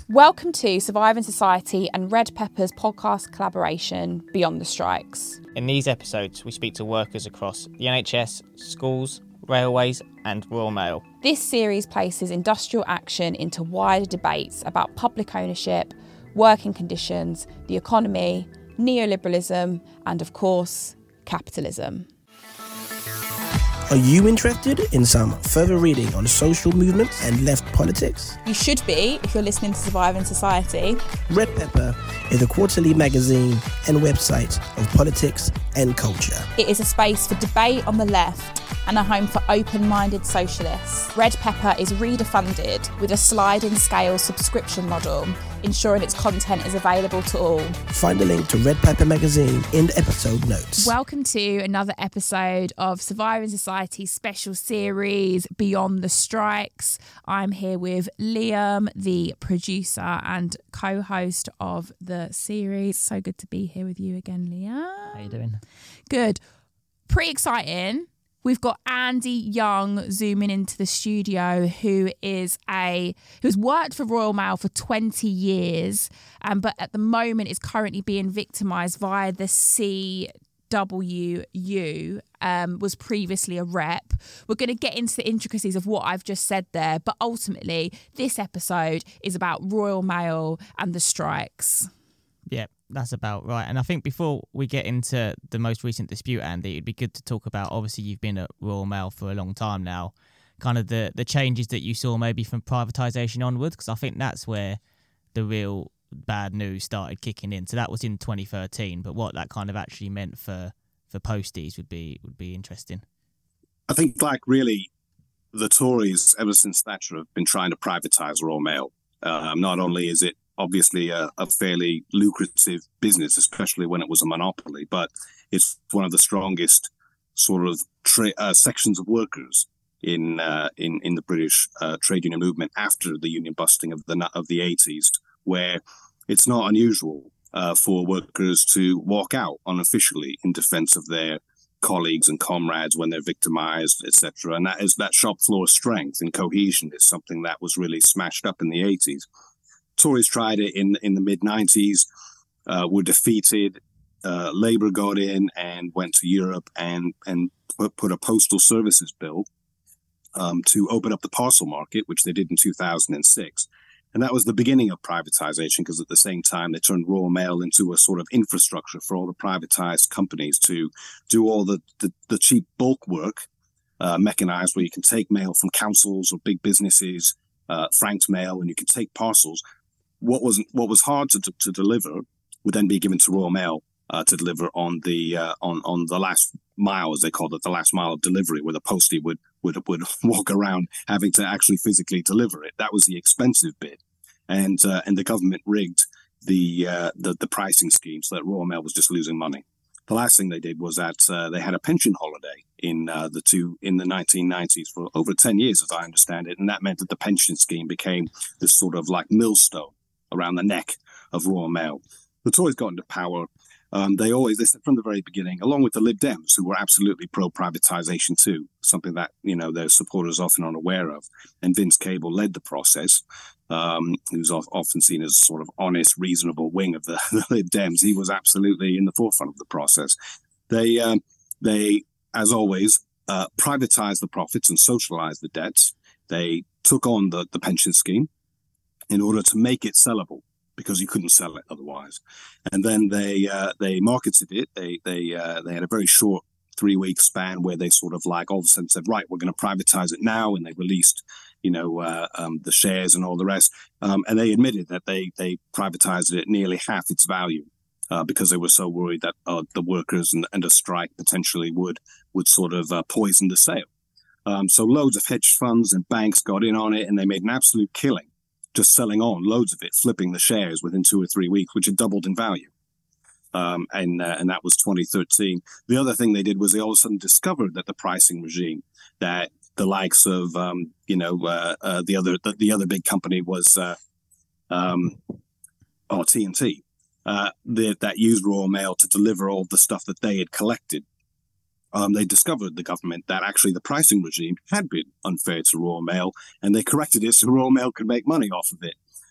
Welcome to Surviving Society and Red Pepper's podcast collaboration, Beyond the Strikes. In these episodes, we speak to workers across the NHS, schools, railways and Royal Mail. This series places industrial action into wider debates about public ownership, working conditions, the economy, neoliberalism and, of course, capitalism. Are you interested in some further reading on social movements and left politics? You should be if you're listening to Surviving Society. Red Pepper is a quarterly magazine and website of politics and culture. It is a space for debate on the left and a home for open-minded socialists. Red Pepper is reader-funded with a sliding scale subscription model, ensuring its content is available to all. Find a link to Red Pepper magazine in the episode notes. Welcome to another episode of Surviving Society's special series, Beyond the Strikes. I'm here with Liam, the producer and co-host of the series. So good to be here with you again, Liam. How you doing? Good. Pretty exciting. We've got Andy Young zooming into the studio, who's worked for Royal Mail for 20 years, but at the moment is currently being victimised via the CWU, was previously a rep. We're going to get into the intricacies of what I've just said there, but ultimately this episode is about Royal Mail and the strikes. Yeah, that's about right. And I think before we get into the most recent dispute, Andy, it'd be good to talk about, obviously you've been at Royal Mail for a long time now, kind of the changes that you saw maybe from privatisation onwards, because I think that's where the real bad news started kicking in. So that was in 2013, but what that kind of actually meant for posties would be interesting. I think really the Tories ever since Thatcher have been trying to privatise Royal Mail. Not only is it obviously a fairly lucrative business, especially when it was a monopoly, but it's one of the strongest sort of sections of workers in the British trade union movement after the union busting of the 80s, where it's not unusual for workers to walk out unofficially in defense of their colleagues and comrades when they're victimized, etc. And that shop floor strength and cohesion is something that was really smashed up in the 80s. Tories tried it in the mid-90s, were defeated. Labour got in and went to Europe and put a postal services bill to open up the parcel market, which they did in 2006. And that was the beginning of privatisation, because at the same time they turned Royal Mail into a sort of infrastructure for all the privatised companies to do all the cheap bulk work, mechanised, where you can take mail from councils or big businesses, franked mail, and you can take parcels. What was hard to deliver would then be given to Royal Mail to deliver on the last mile, as they called it, the last mile of delivery, where the postie would walk around having to actually physically deliver it. That was the expensive bit, and the government rigged the pricing scheme so that Royal Mail was just losing money. The last thing they did was that they had a pension holiday in the 1990s for over 10 years, as I understand it, and that meant that the pension scheme became this sort of like millstone around the neck of Royal Mail. The Tories got into power. They said from the very beginning, along with the Lib Dems, who were absolutely pro-privatisation too, something that their supporters often aren't aware of. And Vince Cable led the process, who's often seen as sort of honest, reasonable wing of the Lib Dems. He was absolutely in the forefront of the process. They as always, privatised the profits and socialised the debts. They took on the pension scheme in order to make it sellable, because you couldn't sell it otherwise. And then they marketed it. They had a very short 3-week span where they sort of like all of a sudden said, right, we're going to privatise it now, and they released the shares and all the rest. And they admitted that they privatised it at nearly half its value. Because they were so worried that the workers and a strike potentially would sort of poison the sale. So loads of hedge funds and banks got in on it, and they made an absolute killing just selling on loads of it, flipping the shares within 2 or 3 weeks, which had doubled in value. And that was 2013. The other thing they did was they all of a sudden discovered that the pricing regime that the likes of the other big company was TNT. That used Royal Mail to deliver all the stuff that they had collected. They discovered, the government, that actually the pricing regime had been unfair to Royal Mail, and they corrected it so Royal Mail could make money off of it.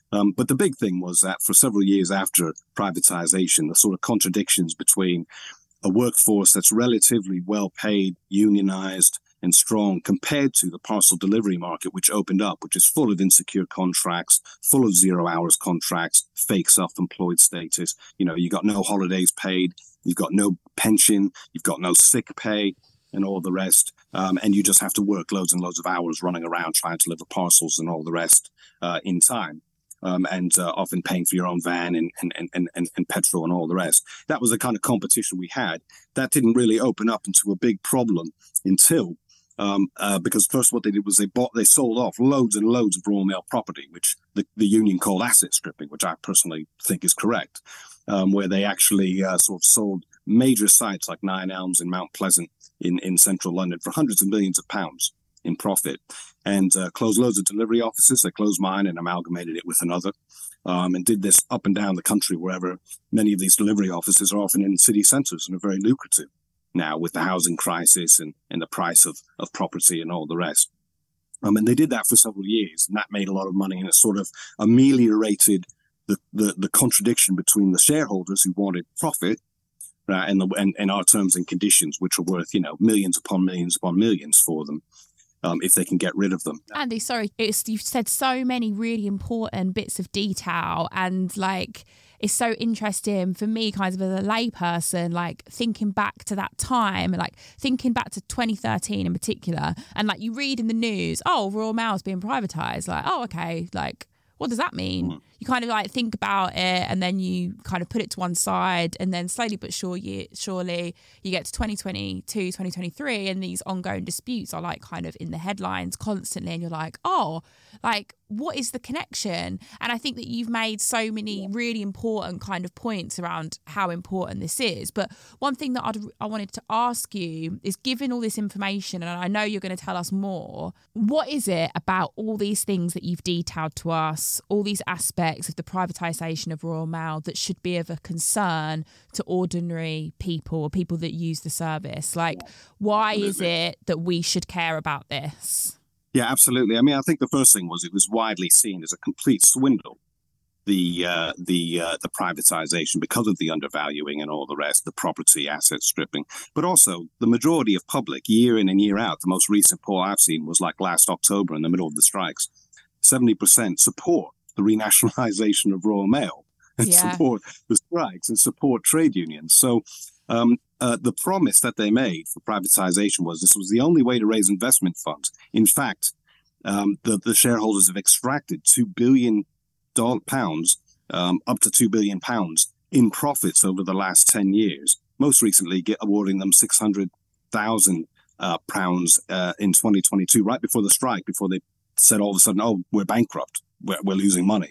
But the big thing was that for several years after privatization, the sort of contradictions between a workforce that's relatively well paid, unionized, and strong compared to the parcel delivery market, which opened up, which is full of insecure contracts, full of 0 hours contracts, fake self-employed status. You got no holidays paid, you've got no pension, you've got no sick pay, and all the rest. And you just have to work loads and loads of hours running around trying to deliver parcels and all the rest in time. And often paying for your own van and petrol and all the rest. That was the kind of competition we had. That didn't really open up into a big problem until because first what they did was they sold off loads and loads of Royal Mail property, which the union called asset stripping, which I personally think is correct, where they actually sort of sold major sites like Nine Elms and Mount Pleasant in central London for hundreds of millions of pounds in profit, and closed loads of delivery offices. They closed mine and amalgamated it with another, and did this up and down the country wherever many of these delivery offices are often in city centres and are very lucrative now with the housing crisis and the price of property and all the rest. And they did that for several years, and that made a lot of money, and it sort of ameliorated the contradiction between the shareholders who wanted profit, right, and our terms and conditions, which are worth, millions upon millions upon millions for them. If they can get rid of them. Andy, sorry, you've said so many really important bits of detail, and it's so interesting for me, kind of as a layperson, thinking back to that time, thinking back to 2013 in particular, and you read in the news, oh, Royal Mail's being privatised, oh, okay, what does that mean? Mm. You kind of think about it, and then you kind of put it to one side, and then slowly but surely you get to 2022, 2023, and these ongoing disputes are kind of in the headlines constantly, and you're what is the connection? And I think that you've made so many really important kind of points around how important this is. But one thing that I wanted to ask you is, given all this information, and I know you're going to tell us more, what is it about all these things that you've detailed to us, all these aspects of the privatisation of Royal Mail, that should be of a concern to ordinary people or people that use the service? Why is it that we should care about this? Yeah, absolutely. I mean, I think the first thing was it was widely seen as a complete swindle, the privatization, because of the undervaluing and all the rest, the property asset stripping. But also the majority of public, year in and year out, the most recent poll I've seen was last October in the middle of the strikes, 70% support the renationalization of Royal Mail and support the strikes and support trade unions. So the promise that they made for privatization was this was the only way to raise investment funds. In fact, the shareholders have extracted £2 billion, up to £2 billion in profits over the last 10 years, most recently awarding them £600,000 in 2022, right before the strike, before they said all of a sudden, oh, we're bankrupt, we're losing money.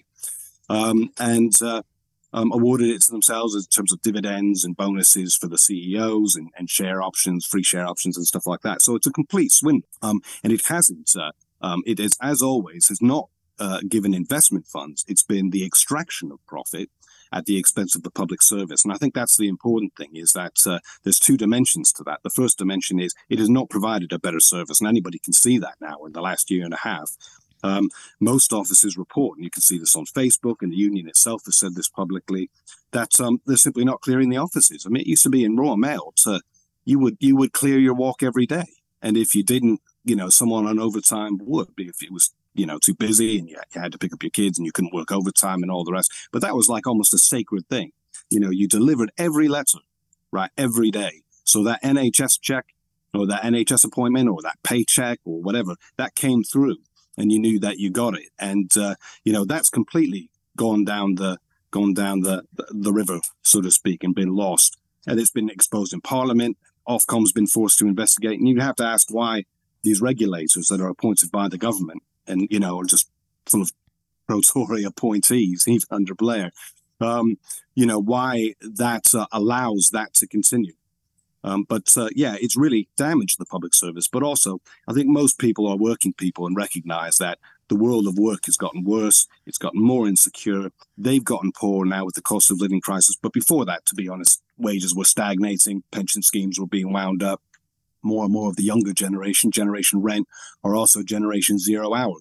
Awarded it to themselves in terms of dividends and bonuses for the CEOs and share options, free share options and stuff like that. So it's a complete swindle. And it hasn't, it is, as always, has not given investment funds. It's been the extraction of profit at the expense of the public service. And I think that's the important thing, is that there's two dimensions to that. The first dimension is it has not provided a better service, and anybody can see that now in the last year and a half. Most offices report, and you can see this on Facebook, and the union itself has said this publicly, that they're simply not clearing the offices. I mean, it used to be in Royal Mail, you would clear your walk every day. And if you didn't, someone on overtime would, if it was, too busy and you had to pick up your kids and you couldn't work overtime and all the rest. But that was almost a sacred thing. You delivered every letter, right, every day. So that NHS check or that NHS appointment or that paycheck or whatever, that came through. And you knew that you got it, and that's completely gone down the river, so to speak, and been lost. And it's been exposed in Parliament. Ofcom's been forced to investigate, and you have to ask why these regulators that are appointed by the government and are just full of pro-Tory appointees, even under Blair, why that allows that to continue. But it's really damaged the public service. But also, I think most people are working people and recognize that the world of work has gotten worse. It's gotten more insecure. They've gotten poor now with the cost of living crisis. But before that, to be honest, wages were stagnating. Pension schemes were being wound up. More and more of the younger generation Rent, are also Generation 0 hours.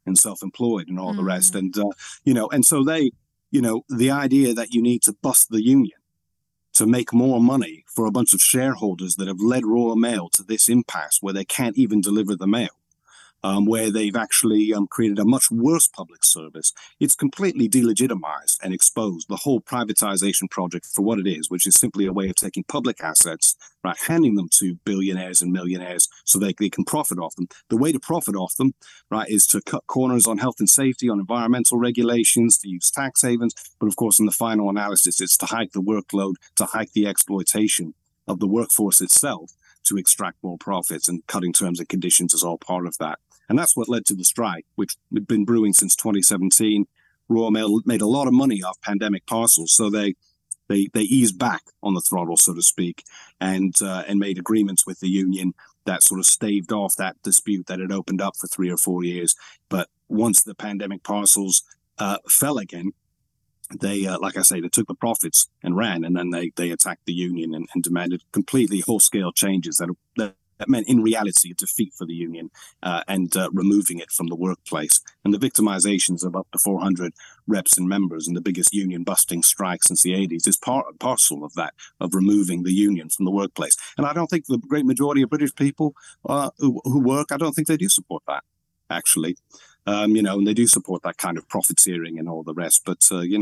and self-employed and all the rest. And, and so they, the idea that you need to bust the union to make more money for a bunch of shareholders that have led Royal Mail to this impasse where they can't even deliver the mail, where they've actually created a much worse public service. It's completely delegitimized and exposed the whole privatization project for what it is, which is simply a way of taking public assets, right, handing them to billionaires and millionaires so they can profit off them. The way to profit off them, right, is to cut corners on health and safety, on environmental regulations, to use tax havens. But of course, in the final analysis, it's to hike the workload, to hike the exploitation of the workforce itself to extract more profits, and cutting terms and conditions is all part of that. And that's what led to the strike, which had been brewing since 2017. Royal Mail made a lot of money off pandemic parcels, so they eased back on the throttle, so to speak, and made agreements with the union that sort of staved off that dispute that had opened up for 3 or 4 years. But once the pandemic parcels fell again, they, like I say, they took the profits and ran, and then they attacked the union and demanded completely whole-scale changes that meant, in reality, a defeat for the union and removing it from the workplace. And the victimizations of up to 400 reps and members and the biggest union-busting strike since the 80s is part and parcel of that, of removing the union from the workplace. And I don't think the great majority of British people who work, I don't think they do support that, actually. And they do support that kind of profiteering and all the rest. But,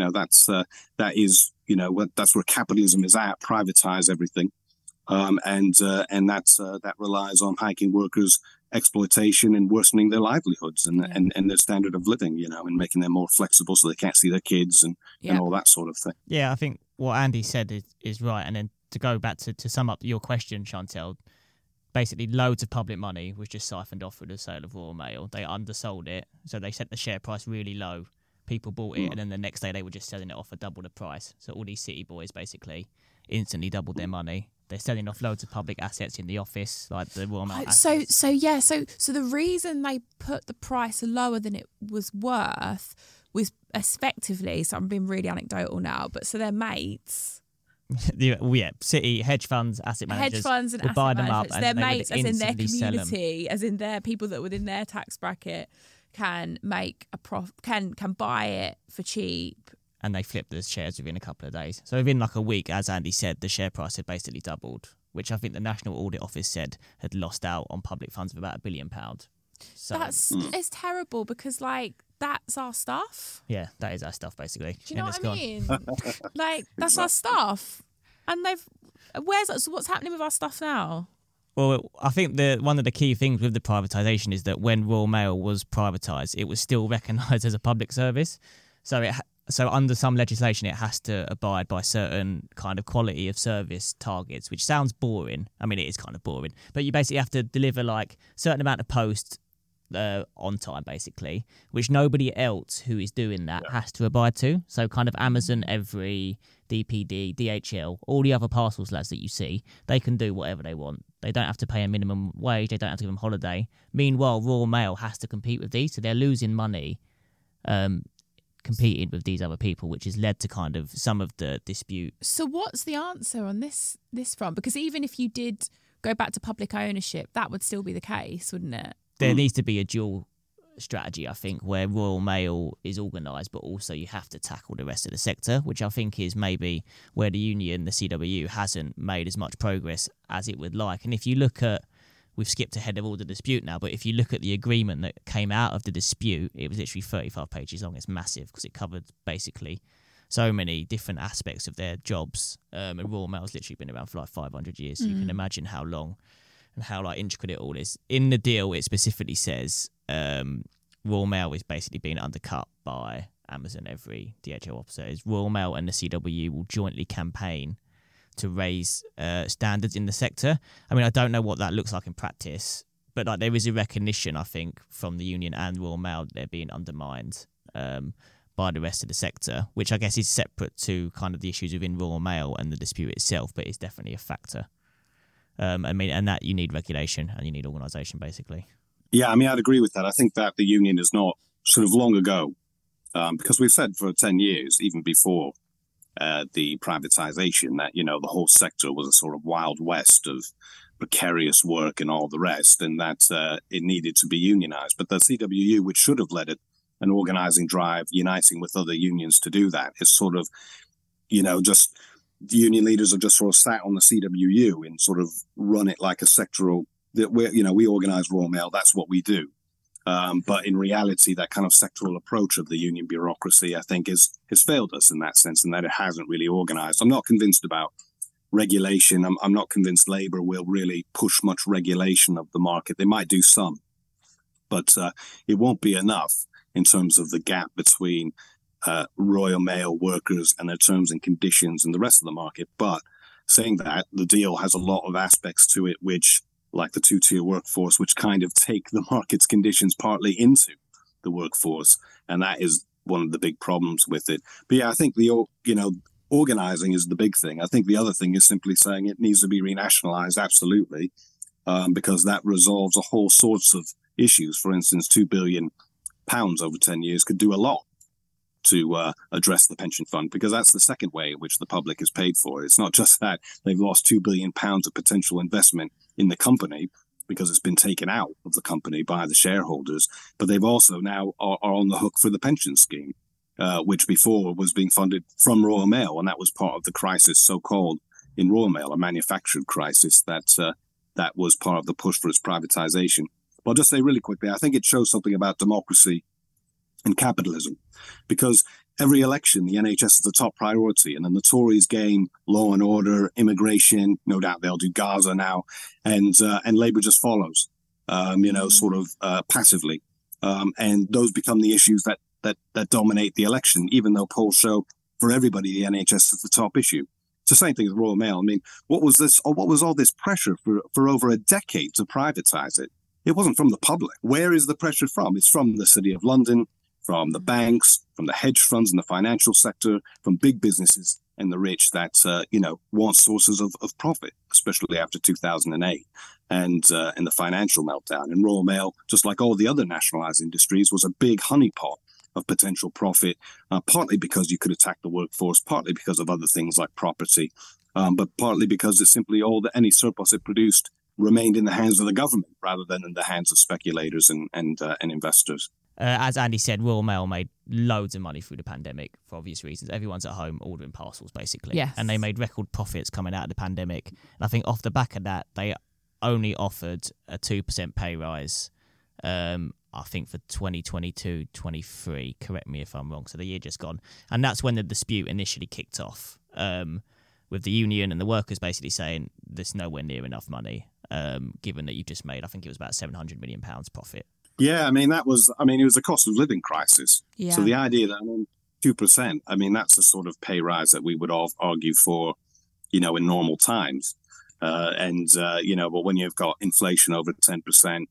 that's where capitalism is at, privatize everything. That relies on hiking workers' exploitation and worsening their livelihoods and their standard of living, and making them more flexible so they can't see their kids and all that sort of thing. Yeah, I think what Andy said is right. And then to go back to sum up your question, Chantel, basically loads of public money was just siphoned off with the sale of Royal Mail. They undersold it, so they set the share price really low. People bought it, and then the next day they were just selling it off for double the price. So all these city boys basically instantly doubled their money. They're selling off loads of public assets in the office, like the Royal Mail assets. So the reason they put the price lower than it was worth was effectively, so I'm being really anecdotal now, but so their mates. City hedge funds, asset managers, hedge funds and asset buy them managers. up, Their and mates, as in their community, as in their people that are within their tax bracket, can make a can buy it for cheap. And they flipped the shares within a couple of days. So within like a week, as Andy said, the share price had basically doubled, which I think the National Audit Office said had lost out on public funds of about £1 billion. So it's terrible because that's our stuff. Yeah, that is our stuff basically. Do you know what I mean? That's our stuff. And so what's happening with our stuff now? Well, I think one of the key things with the privatisation is that when Royal Mail was privatised, it was still recognised as a public service. So under some legislation, it has to abide by certain kind of quality of service targets, which sounds boring. I mean, it is kind of boring. But you basically have to deliver a certain amount of post on time, basically, which nobody else who is doing that has to abide to. So kind of Amazon, Every, DPD, DHL, all the other parcels lads that you see, they can do whatever they want. They don't have to pay a minimum wage. They don't have to give them holiday. Meanwhile, Royal Mail has to compete with these, so they're losing money competing with these other people, which has led to kind of some of the dispute. So what's the answer on this front? Because even if you did go back to public ownership, that would still be the case, wouldn't it? There needs to be a dual strategy, I think, where Royal Mail is organised, but also you have to tackle the rest of the sector, which I think is maybe where the union, the CWU, hasn't made as much progress as it would like. And if you look at, we've skipped ahead of all the dispute now, but if you look at the agreement that came out of the dispute, it was literally 35 pages long. It's massive because it covered basically so many different aspects of their jobs. And Royal Mail's literally been around for 500 years, so you can imagine how long and how intricate it all is. In the deal, it specifically says Royal Mail is basically being undercut by Amazon, Every, DHL officers. Royal Mail and the CWU will jointly campaign to raise standards in the sector. I mean, I don't know what that looks like in practice, but there is a recognition, I think, from the union and Royal Mail that they're being undermined by the rest of the sector, which I guess is separate to kind of the issues within Royal Mail and the dispute itself, but it's definitely a factor. And that you need regulation and you need organisation, basically. Yeah, I mean, I'd agree with that. I think that the union is not sort of long ago, because we've said for 10 years, even before the privatization, that, the whole sector was a sort of wild west of precarious work and all the rest, and that it needed to be unionized. But the CWU, which should have led an organizing drive, uniting with other unions to do that, is sort of, just the union leaders have just sort of sat on the CWU and sort of run it like a sectoral, that we organize Royal Mail, that's what we do. But in reality, that kind of sectoral approach of the union bureaucracy, I think, has failed us in that sense, and that it hasn't really organized. I'm not convinced about regulation. I'm not convinced Labour will really push much regulation of the market. They might do some, but it won't be enough in terms of the gap between Royal Mail workers and their terms and conditions and the rest of the market. But saying that, the deal has a lot of aspects to it, which, like the two-tier workforce, which kind of take the market's conditions partly into the workforce. And that is one of the big problems with it. But yeah, I think organizing is the big thing. I think the other thing is simply saying it needs to be renationalized, absolutely, because that resolves a whole sorts of issues. For instance, £2 billion over 10 years could do a lot to address the pension fund, because that's the second way in which the public is paid for. It's not just that they've lost £2 billion of potential investment in the company because it's been taken out of the company by the shareholders, but they've also now are on the hook for the pension scheme, which before was being funded from Royal Mail, and that was part of the crisis, so-called, in Royal Mail, a manufactured crisis that was part of the push for its privatization. But I'll just say really quickly, I think it shows something about democracy and capitalism, because every election, the NHS is the top priority, and then the Tories gain law and order, immigration, no doubt they'll do Gaza now, and Labour just follows, sort of passively. And those become the issues that dominate the election, even though polls show for everybody the NHS is the top issue. It's the same thing with Royal Mail. I mean, what was all this pressure for over a decade to privatize it? It wasn't from the public. Where is the pressure from? It's from the City of London, from the banks, from the hedge funds in the financial sector, from big businesses and the rich that, want sources of profit, especially after 2008 and the financial meltdown. And Royal Mail, just like all the other nationalized industries, was a big honeypot of potential profit, partly because you could attack the workforce, partly because of other things like property, but partly because it's simply any surplus it produced remained in the hands of the government rather than in the hands of speculators and investors. As Andy said, Royal Mail made loads of money through the pandemic for obvious reasons. Everyone's at home ordering parcels, basically. Yes. And they made record profits coming out of the pandemic. And I think off the back of that, they only offered a 2% pay rise, I think, for 2022-23. Correct me if I'm wrong. So the year just gone. And that's when the dispute initially kicked off, with the union and the workers basically saying there's nowhere near enough money, given that you just made, I think it was about £700 million profit. Yeah, it was a cost of living crisis. Yeah. So the idea that 2%, that's the sort of pay rise that we would all argue for, in normal times. But when you've got inflation over 10%, 13%,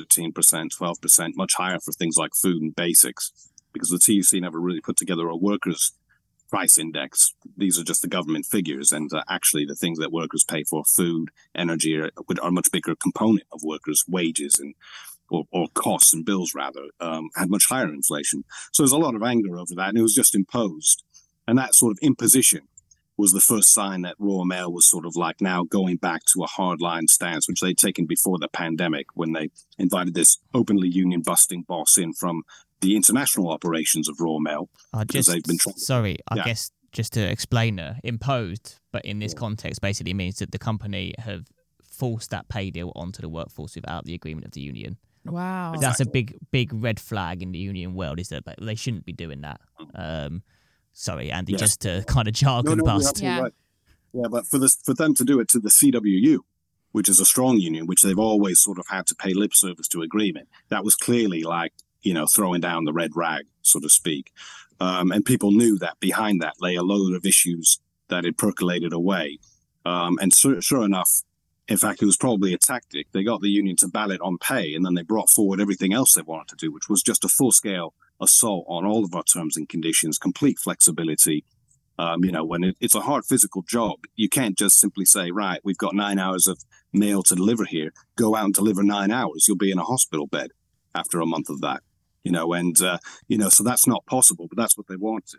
12%, much higher for things like food and basics, because the TUC never really put together a workers' price index. These are just the government figures, and actually the things that workers pay for, food, energy, are a much bigger component of workers' wages or costs and bills rather, had much higher inflation. So there's a lot of anger over that, and it was just imposed. And that sort of imposition was the first sign that Royal Mail was sort of like now going back to a hardline stance, which they'd taken before the pandemic, when they invited this openly union-busting boss in from the international operations of Royal Mail. I guess just to explain, imposed, but in this context basically means that the company have forced that pay deal onto the workforce without the agreement of the union. Wow. That's a big red flag in the union world, is that they shouldn't be doing that. Sorry, Andy, just to kind of jargon past. Yeah. Right. Yeah, but for them to do it to the CWU, which is a strong union, which they've always sort of had to pay lip service to agreement, that was clearly like, throwing down the red rag, so to speak. And people knew that behind that lay a load of issues that had percolated away. And sure enough, in fact, it was probably a tactic. They got the union to ballot on pay, and then they brought forward everything else they wanted to do, which was just a full-scale assault on all of our terms and conditions, complete flexibility. When it's a hard physical job, you can't just simply say, right, we've got 9 hours of mail to deliver here. Go out and deliver 9 hours. You'll be in a hospital bed after a month of that. So that's not possible, but that's what they wanted.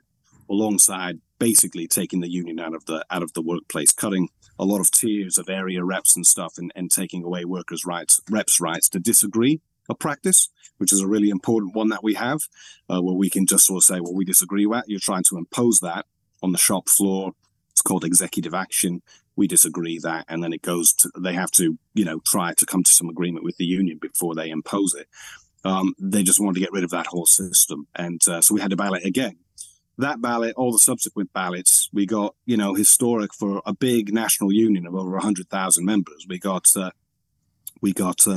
alongside basically taking the union out of the workplace, cutting a lot of tiers of area reps and stuff, and taking away reps' rights to disagree a practice, which is a really important one that we have, where we can just sort of say, well, we disagree with that. You're trying to impose that on the shop floor. It's called executive action. We disagree that, and then it goes to, they have to, try to come to some agreement with the union before they impose it. They just wanted to get rid of that whole system. And so we had to ballot again. That ballot, all the subsequent ballots, we got, historic for a big national union of over 100,000 members. We got 95%,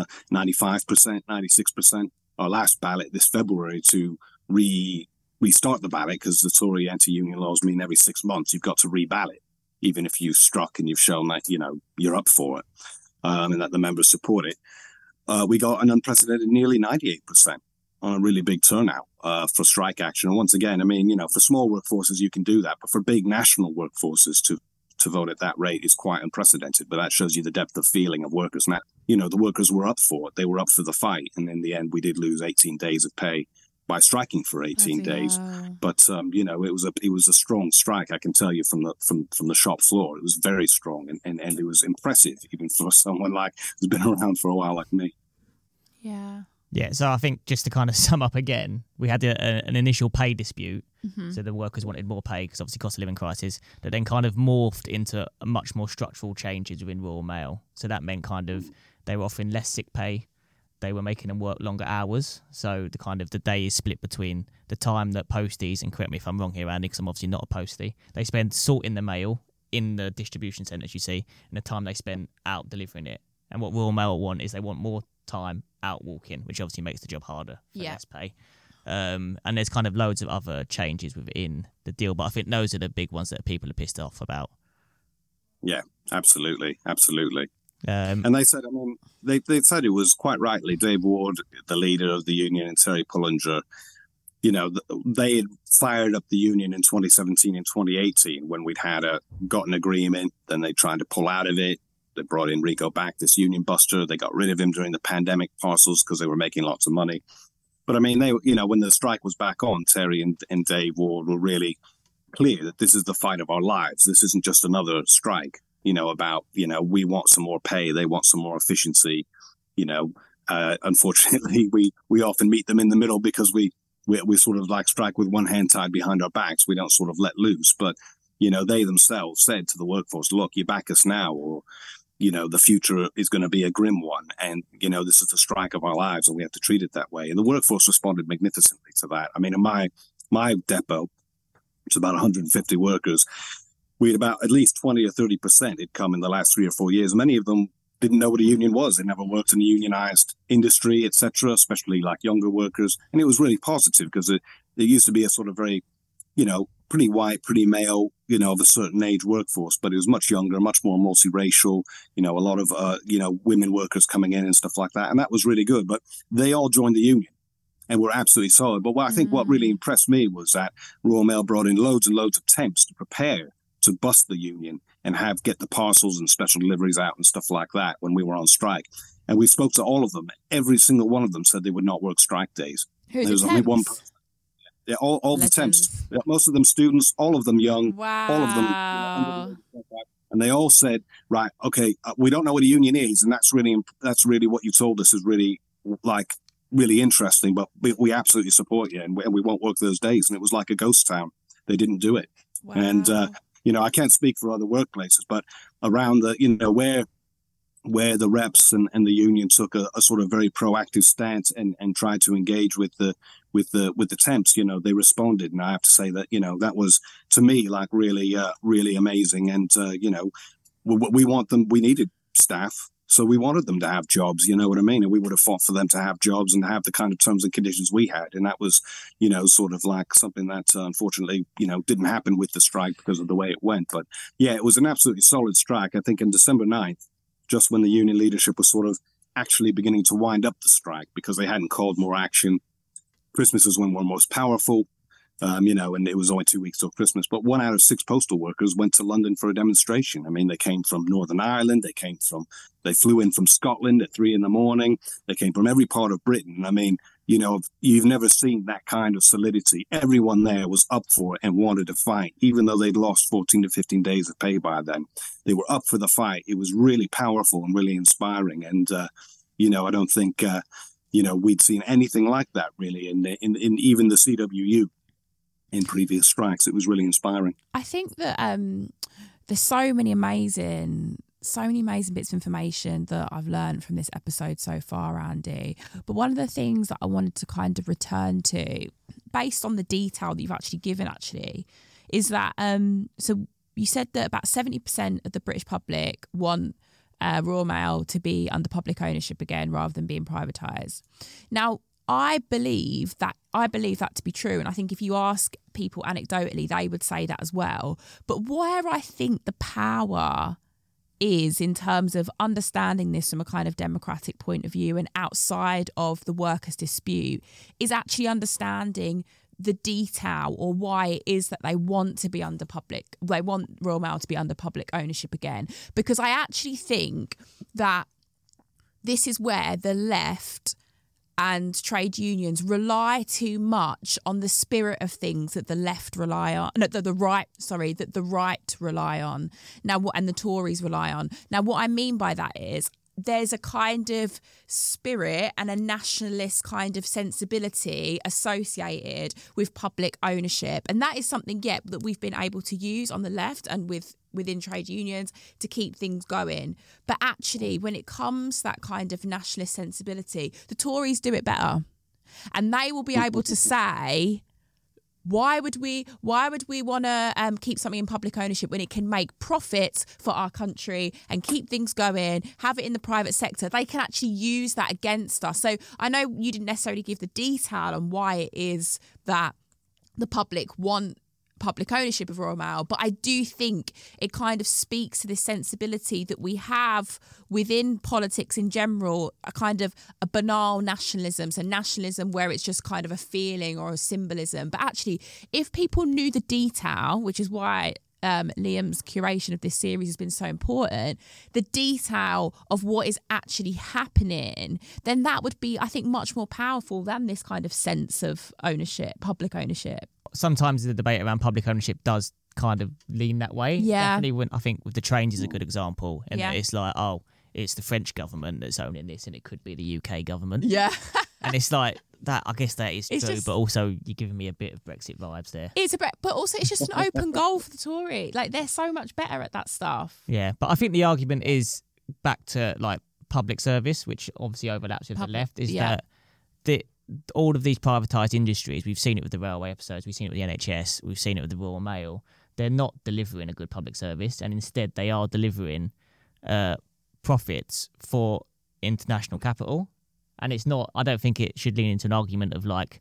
96%. Our last ballot this February to restart the ballot, because the Tory anti-union laws mean every 6 months you've got to reballot, even if you've struck and you've shown that, you're up for it, and that the members support it. We got an unprecedented nearly 98% on a really big turnout for strike action. And once again, I mean, for small workforces, you can do that. But for big national workforces to vote at that rate is quite unprecedented. But that shows you the depth of feeling of workers. And that, the workers were up for it. They were up for the fight. And in the end, we did lose 18 days of pay by striking for 18 days. But, it was a strong strike. I can tell you from the shop floor, it was very strong and it was impressive, even for someone who's been around for a while like me. Yeah. Yeah, so I think just to kind of sum up again, we had an initial pay dispute. Mm-hmm. So the workers wanted more pay because obviously cost of living crisis, that then kind of morphed into a much more structural changes within Royal Mail. So that meant kind of they were offering less sick pay. They were making them work longer hours. So the day is split between the time that posties, and correct me if I'm wrong here, Andy, because I'm obviously not a postie, they spend sorting the mail in the distribution centres, you see, and the time they spend out delivering it. And what Royal Mail want is they want more time out walking, which obviously makes the job harder for less pay. And there's kind of loads of other changes within the deal, but I think those are the big ones that people are pissed off about. Yeah, absolutely. And they said, they said it was quite rightly, Dave Ward, the leader of the union, and Terry Pullinger, they had fired up the union in 2017 and 2018 when we'd got an agreement, then they tried to pull out of it. They brought in Rico back, this union buster. They got rid of him during the pandemic parcels because they were making lots of money. But I mean, when the strike was back on, Terry and Dave Ward were really clear that this is the fight of our lives. This isn't just another strike, about, we want some more pay. They want some more efficiency. Unfortunately, we often meet them in the middle because we sort of strike with one hand tied behind our backs. We don't sort of let loose. But, they themselves said to the workforce, look, you back us now, or the future is going to be a grim one. And, this is the strike of our lives and we have to treat it that way. And the workforce responded magnificently to that. I mean, in my depot, it's about 150 workers. We had about at least 20 or 30% had come in the last 3 or 4 years. Many of them didn't know what a union was. They never worked in a unionized industry, etc., especially younger workers. And it was really positive because it used to be a sort of very, pretty white, pretty male, of a certain age workforce, but it was much younger, much more multiracial, a lot of, women workers coming in and stuff like that. And that was really good. But they all joined the union and were absolutely solid. But I think what really impressed me was that Royal Mail brought in loads and loads of temps to prepare to bust the union and get the parcels and special deliveries out and stuff like that when we were on strike. And we spoke to all of them. Every single one of them said they would not work strike days. Who's there was only one person. Yeah, all the temps, most of them students, all of them young, wow. all of them. And they all said, right, okay, we don't know what a union is. And that's really what you told us is really really interesting, but we absolutely support you and we won't work those days. And it was like a ghost town. They didn't do it. Wow. And, I can't speak for other workplaces, but around where the reps and the union took a sort of very proactive stance and tried to engage with the temps, they responded. And I have to say that, that was to me really amazing. And, we want them, we needed staff. So we wanted them to have jobs, you know what I mean? And we would have fought for them to have jobs and have the kind of terms and conditions we had. And that was, sort of something that unfortunately, didn't happen with the strike because of the way it went. But yeah, it was an absolutely solid strike. I think in December 9th, just when the union leadership was sort of actually beginning to wind up the strike because they hadn't called more action. Christmas is when we're most powerful, and it was only 2 weeks till Christmas. But 1 out of 6 postal workers went to London for a demonstration. I mean, they came from Northern Ireland. They flew in from Scotland at 3 a.m. They came from every part of Britain. I mean, you've never seen that kind of solidity. Everyone there was up for it and wanted to fight, even though they'd lost 14 to 15 days of pay by then. They were up for the fight. It was really powerful and really inspiring. And, I don't think, we'd seen anything like that really in even the CWU in previous strikes. It was really inspiring. I think that there's so many amazing bits of information that I've learned from this episode so far, Andy. But one of the things that I wanted to kind of return to, based on the detail that you've actually given, is that so you said that about 70% of the British public want Royal Mail to be under public ownership again rather than being privatised. Now, I believe that to be true, and I think if you ask people anecdotally, they would say that as well. But where I think the power is in terms of understanding this from a kind of democratic point of view and outside of the workers' dispute is actually understanding the detail or why it is that they want Royal Mail to be under public ownership again. Because I actually think that this is where the left and trade unions rely too much on the spirit of things that the left rely on, that the right rely on now, and the Tories rely on. Now, what I mean by that is there's a kind of spirit and a nationalist kind of sensibility associated with public ownership. And that is something, that we've been able to use on the left and within trade unions to keep things going. But actually, when it comes to that kind of nationalist sensibility, the Tories do it better. And they will be able to say, why would we want to keep something in public ownership when it can make profits for our country and keep things going, have it in the private sector? They can actually use that against us. So I know you didn't necessarily give the detail on why it is that the public want public ownership of Royal Mail, but I do think it kind of speaks to this sensibility that we have within politics in general, a kind of a banal nationalism, so nationalism where it's just kind of a feeling or a symbolism. But actually, if people knew the detail, which is why Liam's curation of this series has been so important, the detail of what is actually happening, then that would be, I think, much more powerful than this kind of sense of ownership, public ownership. Sometimes the debate around public ownership does kind of lean that way. Yeah. Definitely I think with the trains is a good example. And it's like, it's the French government that's owning this and it could be the UK government. Yeah. And it's like that, I guess that is true, but also you're giving me a bit of Brexit vibes there. But also it's just an open goal for the Tory. Like, they're so much better at that stuff. Yeah, but I think the argument is back to like public service, which obviously overlaps with the left, is that all of these privatised industries, we've seen it with the railway episodes, we've seen it with the NHS, we've seen it with the Royal Mail, they're not delivering a good public service, and instead they are delivering profits for international capital. And it's not, I don't think it should lean into an argument of like,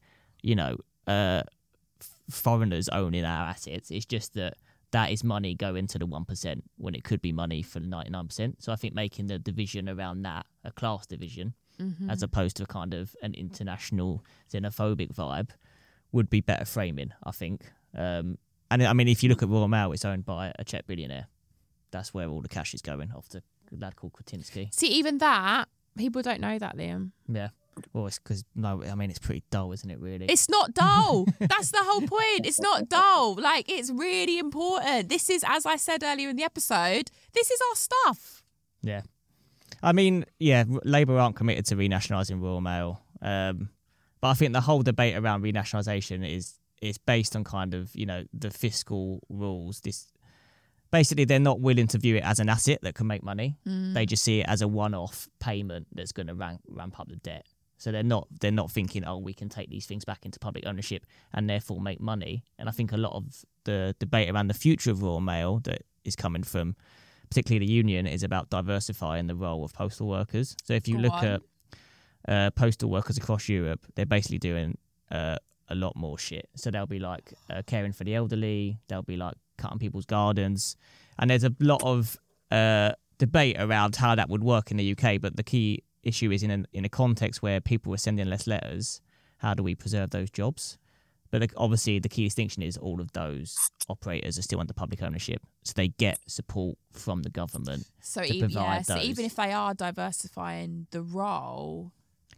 foreigners owning our assets. It's just that is money going to the 1% when it could be money for the 99%. So I think making the division around that a class division, as opposed to a kind of an international xenophobic vibe, would be better framing, I think. And I mean, if you look at Royal Mail, it's owned by a Czech billionaire. That's where all the cash is going, off to a lad called Kretinsky. See, even that, people don't know that, Liam. Yeah. Well, it's because, it's pretty dull, isn't it, really? It's not dull. That's the whole point. It's not dull. Like, it's really important. This is, as I said earlier in the episode, this is our stuff. Yeah. I mean, Labour aren't committed to renationalising Royal Mail. But I think the whole debate around renationalisation is based on kind of, the fiscal rules. Basically, they're not willing to view it as an asset that can make money. They just see it as a one-off payment that's going to ramp up the debt. So they're not thinking, we can take these things back into public ownership and therefore make money. And I think a lot of the debate around the future of Royal Mail that is coming from, particularly the union, is about diversifying the role of postal workers. So if you look at postal workers across Europe, they're basically doing a lot more shit. So they'll be like caring for the elderly, they'll be like cutting people's gardens. And there's a lot of debate around how that would work in the UK, but the key issue is in a context where people are sending less letters, how do we preserve those jobs? But obviously the key distinction is all of those operators are still under public ownership, so they get support from the government to provide those. So even if they are diversifying the role,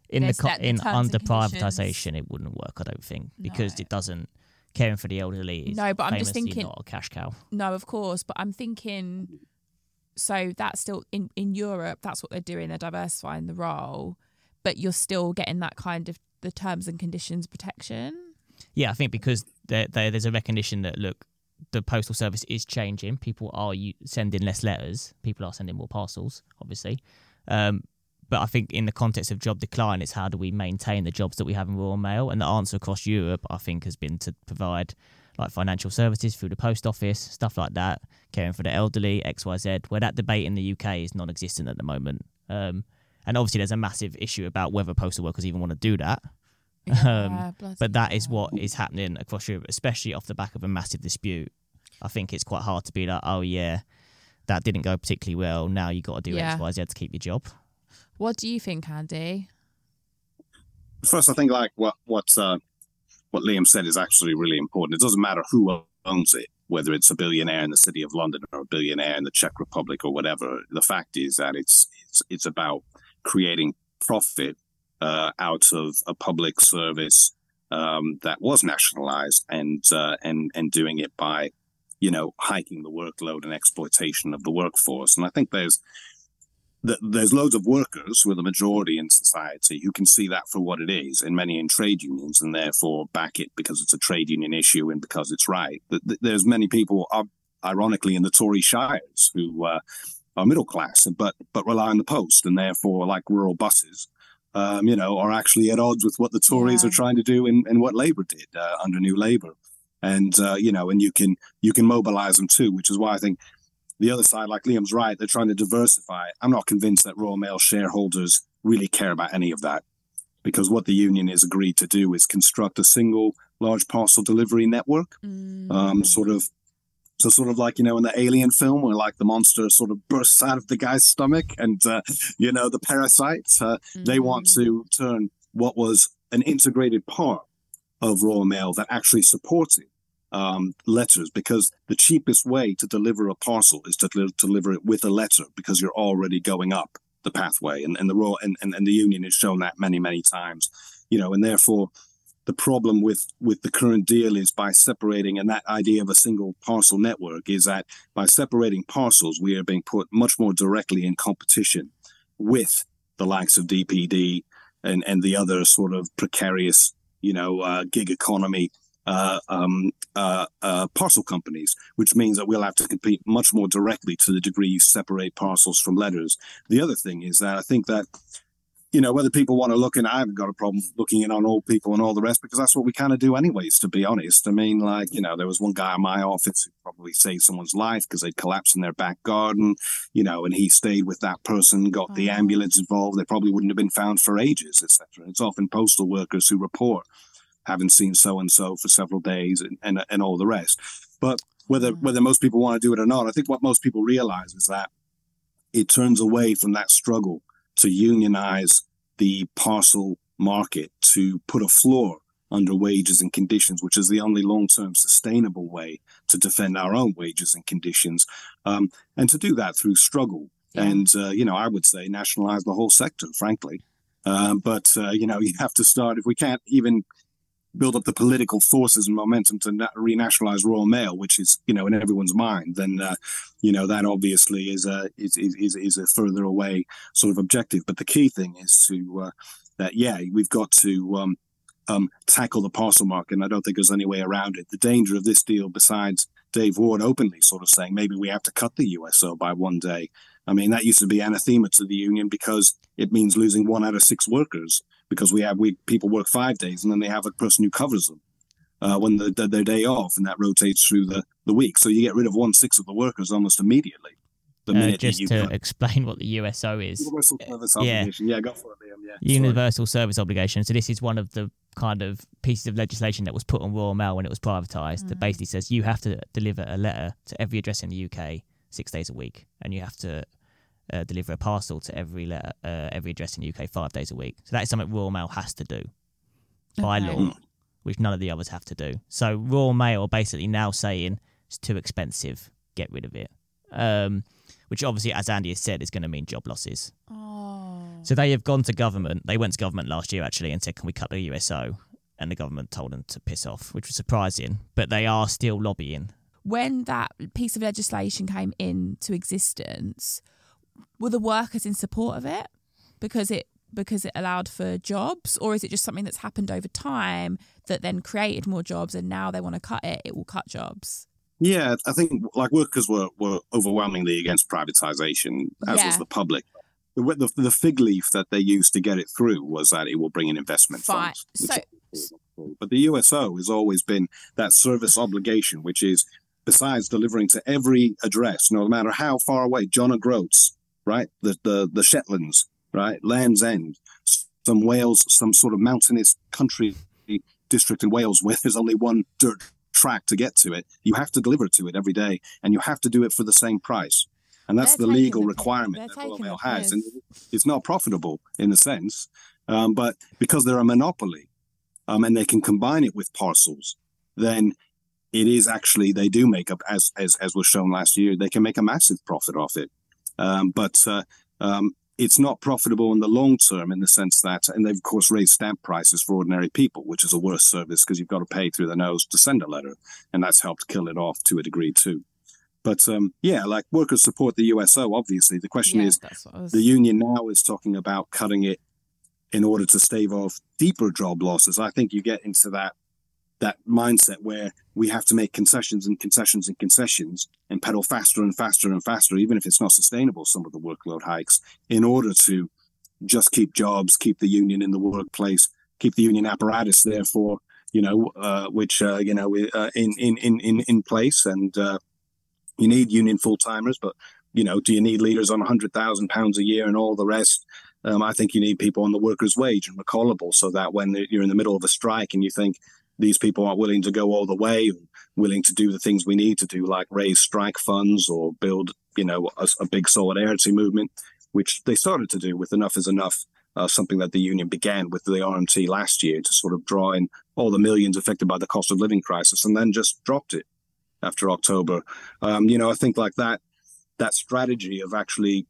in There's the that- in the terms under and conditions. privatisation, it wouldn't work. I don't think because No. it doesn't. Caring for the elderly is No, but I'm just famously thinking- not a cash cow. No, of course, but I'm thinking. So that's still in Europe. That's what they're doing. They're diversifying the role, but you're still getting that kind of the terms and conditions protection. Yeah, I think because there's a recognition that look, the postal service is changing. People are sending less letters. People are sending more parcels, obviously. But I think in the context of job decline, it's how do we maintain the jobs that we have in Royal Mail? And the answer across Europe, I think, has been to provide like financial services through the post office, stuff like that, caring for the elderly, XYZ, where that debate in the UK is non-existent at the moment. And obviously there's a massive issue about whether postal workers even want to do that. Yeah, bloody But that is hell. what is happening across Europe, especially off the back of a massive dispute. I think it's quite hard to be like, oh yeah, that didn't go particularly well. Now you got to do Yeah. X, Y, Z to keep your job. What do you think, Andy? First, I think like what Liam said is actually really important. It doesn't matter who owns it, whether it's a billionaire in the city of London or a billionaire in the Czech Republic or whatever. The fact is that it's about creating profit out of a public service that was nationalized and doing it by, hiking the workload and exploitation of the workforce. And I think there's loads of workers who are the majority in society who can see that for what it is, and many in trade unions, and therefore back it because it's a trade union issue and because it's right. There's many people, ironically, in the Tory shires who are middle class but rely on the post, and therefore, like rural buses, are actually at odds with what the Tories Yeah. are trying to do and what Labour did under New Labour. And and you can mobilise them too, which is why I think the other side, like Liam's right, they're trying to diversify. I'm not convinced that Royal Mail shareholders really care about any of that, because what the union has agreed to do is construct a single large parcel delivery network, sort of like, in the Alien film where like the monster sort of bursts out of the guy's stomach and, the parasites. They want to turn what was an integrated part of Royal Mail that actually supported letters, because the cheapest way to deliver a parcel is to deliver it with a letter, because you're already going up the pathway, and the Royal and the union has shown that many times, and therefore the problem with the current deal is by separating, and that idea of a single parcel network is that by separating parcels, we are being put much more directly in competition with the likes of DPD and the other sort of precarious, gig economy parcel companies, which means that we'll have to compete much more directly to the degree you separate parcels from letters. The other thing is that I think that, whether people want to look in, I haven't got a problem looking in on old people and all the rest, because that's what we kind of do anyways, to be honest. I mean, like, there was one guy in my office who probably saved someone's life because they'd collapsed in their back garden, and he stayed with that person, got the ambulance involved. They probably wouldn't have been found for ages, etc. It's often postal workers who report haven't seen so-and-so for several days and all the rest. But whether most people want to do it or not, I think what most people realize is that it turns away from that struggle to unionize the parcel market, to put a floor under wages and conditions, which is the only long-term sustainable way to defend our own wages and conditions, and to do that through struggle. Yeah. And, I would say nationalize the whole sector, frankly. But you have to start, if we can't even build up the political forces and momentum to renationalize Royal Mail, which is, in everyone's mind, then, that obviously is a further away sort of objective. But the key thing is we've got to tackle the parcel market, and I don't think there's any way around it. The danger of this deal, besides Dave Ward openly sort of saying maybe we have to cut the USO by one day. I mean, that used to be anathema to the union because it means losing 1 out of 6 workers, because people work 5 days and then they have a person who covers them when their day off, and that rotates through the week. So you get rid of 1/6 of the workers almost immediately. Just to explain what the USO is. Universal Service Obligation. Yeah, go for it, Liam. Yeah. Universal Service Obligation. So this is one of the kind of pieces of legislation that was put on Royal Mail when it was privatised that basically says you have to deliver a letter to every address in the UK 6 days a week, and you have to deliver a parcel to every address in the UK 5 days a week. So that is something Royal Mail has to do by law, which none of the others have to do. So Royal Mail are basically now saying it's too expensive, get rid of it. Which obviously, as Andy has said, is going to mean job losses. So they have gone to government. They went to government last year, actually, and said, can we cut the USO? And the government told them to piss off, which was surprising. But they are still lobbying. When that piece of legislation came into existence, were the workers in support of it because it allowed for jobs, or is it just something that's happened over time that then created more jobs and now they want to cut it will cut jobs? Yeah, I think like workers were overwhelmingly against privatization, as was the public. The fig leaf that they used to get it through was that it will bring in investment funds. But the USO has always been that service obligation, which is, besides delivering to every address, no matter how far away, John O'Groats, right, the Shetlands, right, Land's End, some Wales, some sort of mountainous country district in Wales where there's only one dirt track to get to it, you have to deliver to it every day, and you have to do it for the same price. And that's the legal requirement that Royal Mail has. And it's not profitable in a sense, but because they're a monopoly and they can combine it with parcels, then it is actually, they do make up, as was shown last year, they can make a massive profit off it. But it's not profitable in the long term in the sense that, and they've of course raised stamp prices for ordinary people, which is a worse service because you've got to pay through the nose to send a letter. And that's helped kill it off to a degree too. But like workers support the USO, obviously. The question is, the union now is talking about cutting it in order to stave off deeper job losses. I think you get into that mindset where we have to make concessions and concessions and concessions and pedal faster and faster and faster, even if it's not sustainable, some of the workload hikes, in order to just keep jobs, keep the union in the workplace, keep the union apparatus there for, in place. And you need union full-timers, but, do you need leaders on £100,000 a year and all the rest? I think you need people on the workers' wage and recallable, so that when you're in the middle of a strike and you think these people aren't willing to go all the way, willing to do the things we need to do, like raise strike funds or build, a big solidarity movement, which they started to do with Enough is Enough, something that the union began with the RMT last year to sort of draw in all the millions affected by the cost of living crisis, and then just dropped it after October. I think like that strategy of actually,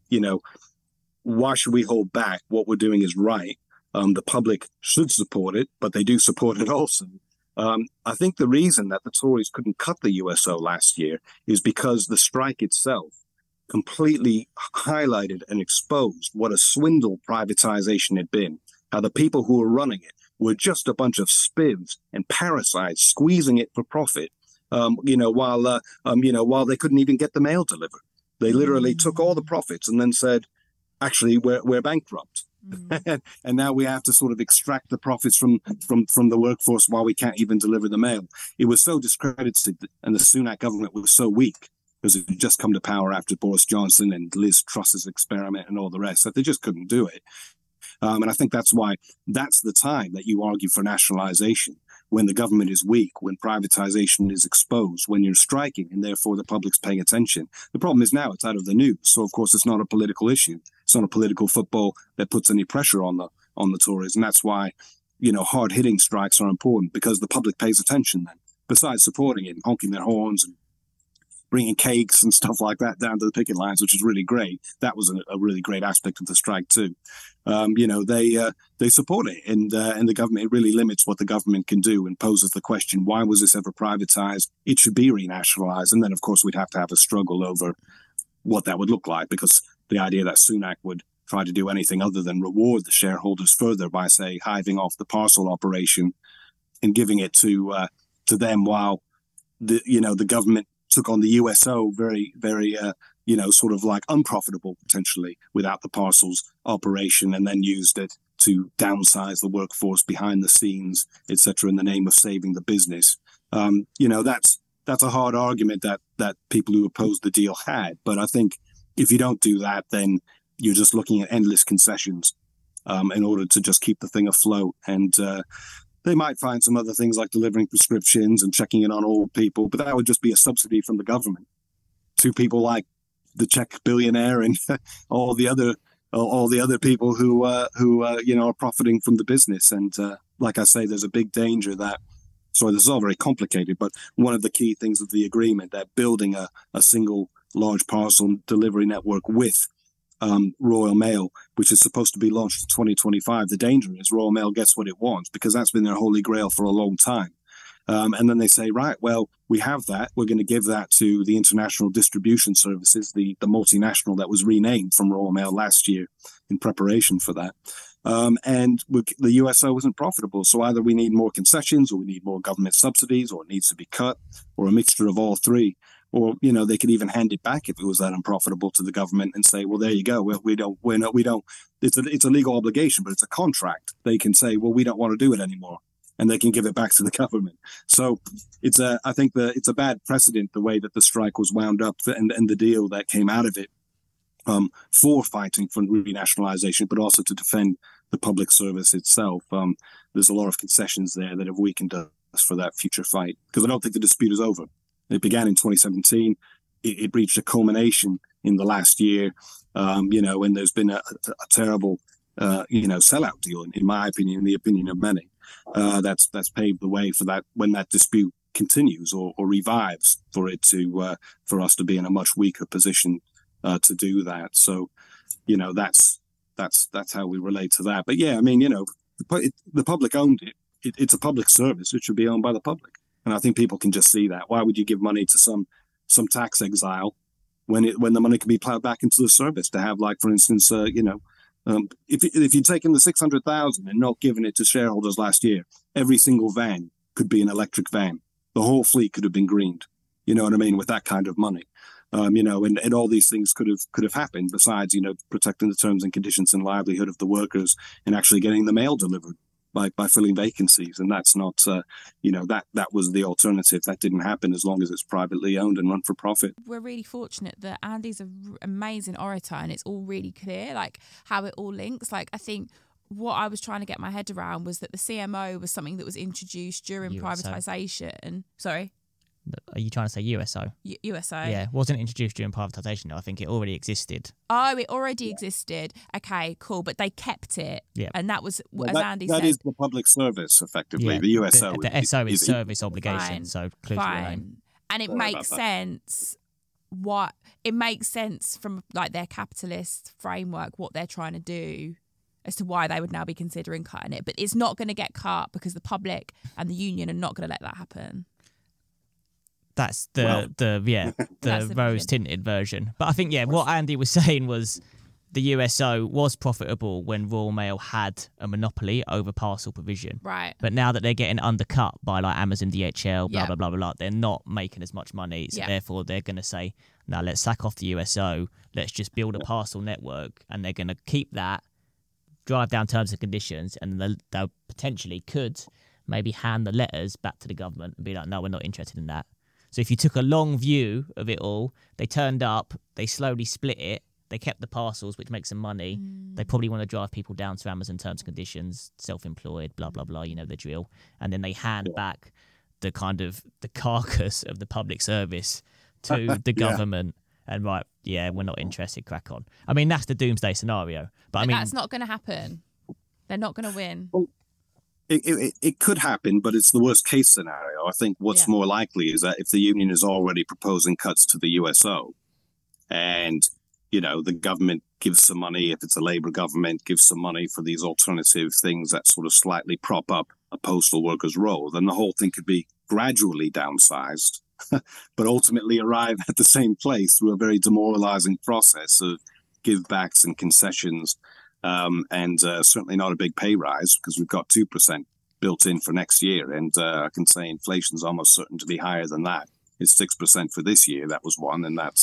why should we hold back? What we're doing is right. The public should support it, but they do support it also. I think the reason that the Tories couldn't cut the USO last year is because the strike itself completely highlighted and exposed what a swindle privatization had been, how the people who were running it were just a bunch of spivs and parasites squeezing it for profit, while they couldn't even get the mail delivered. They literally took all the profits and then said, actually, we're bankrupt. And now we have to sort of extract the profits from the workforce while we can't even deliver the mail. It was so discredited, and the Sunak government was so weak because it had just come to power after Boris Johnson and Liz Truss's experiment and all the rest, that they just couldn't do it. And I think that's why that's the time that you argue for nationalization, when the government is weak, when privatization is exposed, when you're striking and therefore the public's paying attention. The problem is now it's out of the news. So, of course, it's not a political issue. It's not a political football that puts any pressure on the Tories. And that's why, hard-hitting strikes are important, because the public pays attention then, besides supporting it and honking their horns and bringing cakes and stuff like that down to the picket lines, which is really great. That was a really great aspect of the strike too. They support it, and the government, it really limits what the government can do and poses the question, why was this ever privatized? It should be renationalized. And then, of course, we'd have to have a struggle over what that would look like, because the idea that Sunak would try to do anything other than reward the shareholders further by, say, hiving off the parcel operation and giving it to them, while the government took on the USO very, very, sort of like unprofitable potentially without the parcels operation, and then used it to downsize the workforce behind the scenes, etc., in the name of saving the business. That's a hard argument that people who opposed the deal had. But I think if you don't do that, then you're just looking at endless concessions in order to just keep the thing afloat. And they might find some other things like delivering prescriptions and checking in on old people, but that would just be a subsidy from the government to people like the Czech billionaire and all the other people who are profiting from the business. And like I say, there's a big danger that, sorry, this is all very complicated, but one of the key things of the agreement, that building a single large parcel delivery network with Royal Mail, which is supposed to be launched in 2025. The danger is Royal Mail gets what it wants, because that's been their holy grail for a long time. And then they say, right, well, we have that. We're going to give that to the International Distribution Services, the multinational that was renamed from Royal Mail last year in preparation for that. And the USO isn't profitable. So either we need more concessions, or we need more government subsidies, or it needs to be cut, or a mixture of all three. Or, they could even hand it back if it was that unprofitable to the government and say, well, there you go. We don't, it's a legal obligation, but it's a contract. They can say, well, we don't want to do it anymore, and they can give it back to the government. So I think it's a bad precedent, the way that the strike was wound up, and the deal that came out of it, for fighting for renationalization, but also to defend the public service itself. There's a lot of concessions there that have weakened us for that future fight, because I don't think the dispute is over. It began in 2017. It reached a culmination in the last year, and there's been a terrible, sellout deal, in my opinion, in the opinion of many. That's paved the way for that, when that dispute continues or revives, for it to for us to be in a much weaker position to do that. So, that's how we relate to that. But yeah, I mean, the public owned it. It's a public service. It should be owned by the public. And I think people can just see that. Why would you give money to some tax exile when the money can be plowed back into the service to have, like, for instance, if you'd taken the 600,000 and not given it to shareholders last year, every single van could be an electric van. The whole fleet could have been greened. You know what I mean? With that kind of money, and all these things could have happened. Besides, protecting the terms and conditions and livelihood of the workers, and actually getting the mail delivered by filling vacancies. And that's not, that was the alternative. That didn't happen, as long as it's privately owned and run for profit. We're really fortunate that Andy's an amazing orator, and it's all really clear, like, how it all links. Like, I think what I was trying to get my head around was that the CMO was something that was introduced during privatisation. Sorry? Are you trying to say USO? USO. Yeah, it wasn't introduced during privatisation. I think it already existed. Oh, it already existed. Okay, cool. But they kept it. Yeah. And that was, as Andy said. That is the public service, effectively. Yeah. The USO. The SO is service obligation, fine, so clearly fine. And it makes sense. It makes sense from, like, their capitalist framework, what they're trying to do, as to why they would now be considering cutting it. But it's not going to get cut, because the public and the union are not going to let that happen. That's the rose-tinted version. But I think, what Andy was saying was the USO was profitable when Royal Mail had a monopoly over parcel provision. Right. But now that they're getting undercut by, like, Amazon, DHL, blah, blah, blah, blah, they're not making as much money. So therefore they're going to say, no, let's sack off the USO. Let's just build a parcel network. And they're going to keep that, drive down terms and conditions, and they'll potentially could maybe hand the letters back to the government and be like, no, we're not interested in that. So if you took a long view of it all, they turned up, they slowly split it, they kept the parcels, which makes them money. They probably want to drive people down to Amazon terms and conditions, self-employed, blah, blah, blah, the drill. And then they hand back the kind of the carcass of the public service to the government. And we're not interested, crack on. I mean, that's the doomsday scenario. But I mean, that's not going to happen. They're not going to win. Well, it could happen, but it's the worst case scenario. I think what's more likely is that if the union is already proposing cuts to the USO, and the government gives some money, if it's a Labour government, gives some money for these alternative things that sort of slightly prop up a postal worker's role, then the whole thing could be gradually downsized, but ultimately arrive at the same place through a very demoralizing process of give-backs and concessions. And certainly not a big pay rise, because we've got 2% built in for next year. And I can say inflation's almost certain to be higher than that. It's 6% for this year. That was one. And that's,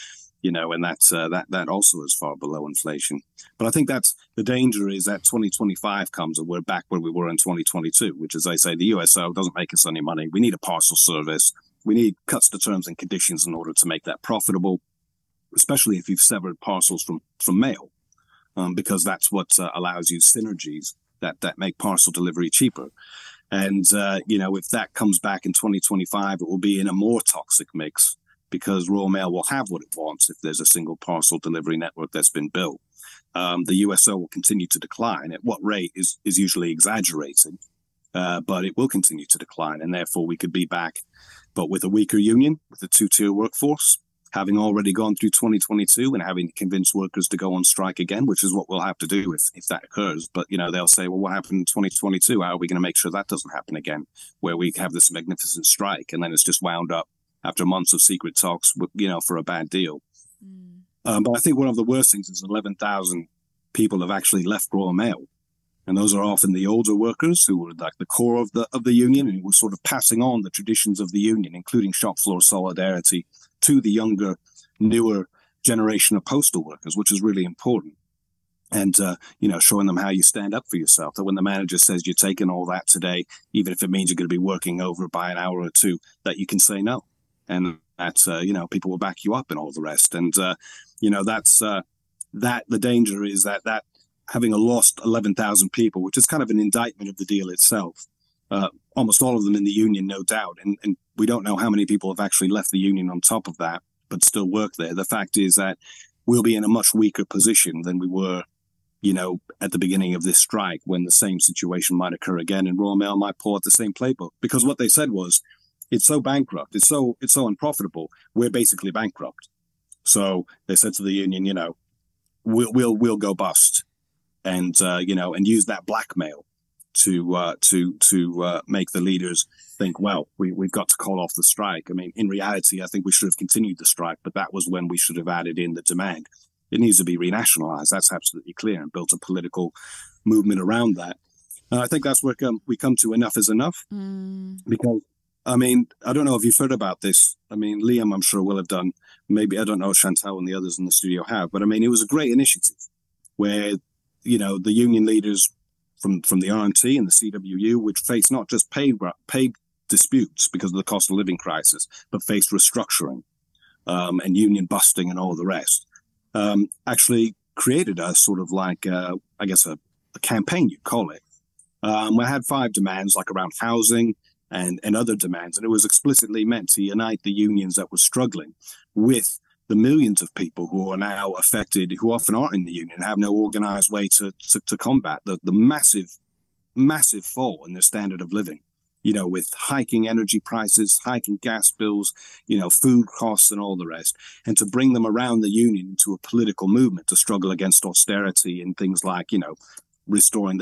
that also is far below inflation. But I think that's the danger, is that 2025 comes and we're back where we were in 2022, which, as I say, the USO doesn't make us any money. We need a parcel service. We need cuts to terms and conditions in order to make that profitable, especially if you've severed parcels from mail. Because that's what allows you synergies that make parcel delivery cheaper. And, if that comes back in 2025, it will be in a more toxic mix, because Royal Mail will have what it wants if there's a single parcel delivery network that's been built. The USO will continue to decline. At what rate is usually exaggerated, but it will continue to decline. And therefore we could be back, but with a weaker union, with a two-tier workforce, having already gone through 2022 and having to convince workers to go on strike again, which is what we'll have to do if that occurs. But, they'll say, well, what happened in 2022? How are we going to make sure that doesn't happen again, where we have this magnificent strike and then it's just wound up after months of secret talks, for a bad deal. But I think one of the worst things is 11,000 people have actually left Royal Mail. And those are often the older workers who were like the core of the union and who were sort of passing on the traditions of the union, including shop floor solidarity, to the younger, newer generation of postal workers, which is really important. And, showing them how you stand up for yourself, that when the manager says you're taking all that today, even if it means you're going to be working over by an hour or two, that you can say no. And that, people will back you up and all the rest. And, that's that the danger is that having lost 11,000 people, which is kind of an indictment of the deal itself, almost all of them in the union, no doubt. And we don't know how many people have actually left the union on top of that, but still work there. The fact is that we'll be in a much weaker position than we were, at the beginning of this strike, when the same situation might occur again and Royal Mail might pull out the same playbook. Because what they said was, it's so bankrupt, it's so unprofitable, we're basically bankrupt. So they said to the union, we'll go bust. And and use that blackmail to make the leaders think, well, we've got to call off the strike. I mean, in reality, I think we should have continued the strike, but that was when we should have added in the demand. It needs to be renationalized. That's absolutely clear, and built a political movement around that. And I think that's where we come to enough is enough. Because, I mean, I don't know if you've heard about this. I mean, Liam, I'm sure, will have done. Maybe, I don't know if Chantal and the others in the studio have, but I mean, it was a great initiative where the union leaders from the RMT and the CWU would face not just paid disputes because of the cost of living crisis, but faced restructuring and union busting and all the rest. Actually created a sort of like, a campaign, you'd call it. We had 5 demands, like around housing and other demands, and it was explicitly meant to unite the unions that were struggling with the millions of people who are now affected, who often aren't in the union, have no organized way to combat the massive fall in their standard of living, with hiking energy prices, hiking gas bills, food costs and all the rest, and to bring them around the union into a political movement to struggle against austerity and things like, restoring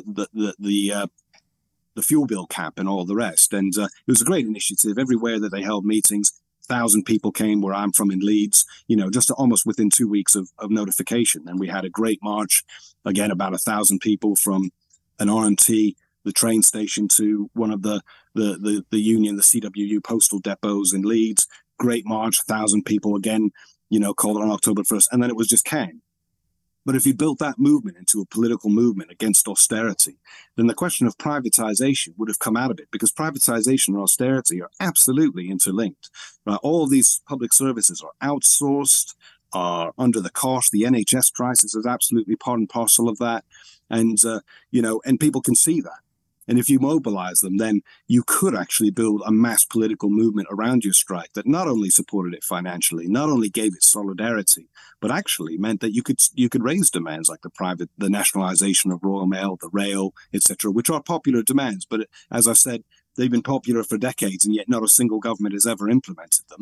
the fuel bill cap and all the rest. And it was a great initiative. Everywhere that they held meetings, 1,000 people came where I'm from in Leeds, just almost within 2 weeks of notification. And we had a great march, again, about 1,000 people from an RMT, the train station, to one of the union, the CWU postal depots in Leeds. Great march, 1,000 people again, called on October 1st. And then it was just Cannes. But if you built that movement into a political movement against austerity, then the question of privatization would have come out of it, because privatization and austerity are absolutely interlinked. All of these public services are outsourced, are under the cost. The NHS crisis is absolutely part and parcel of that. And, and people can see that. And if you mobilize them, then you could actually build a mass political movement around your strike that not only supported it financially, not only gave it solidarity, but actually meant that you could raise demands like the nationalization of Royal Mail, the rail, etc., which are popular demands. But as I've said, they've been popular for decades, and yet not a single government has ever implemented them.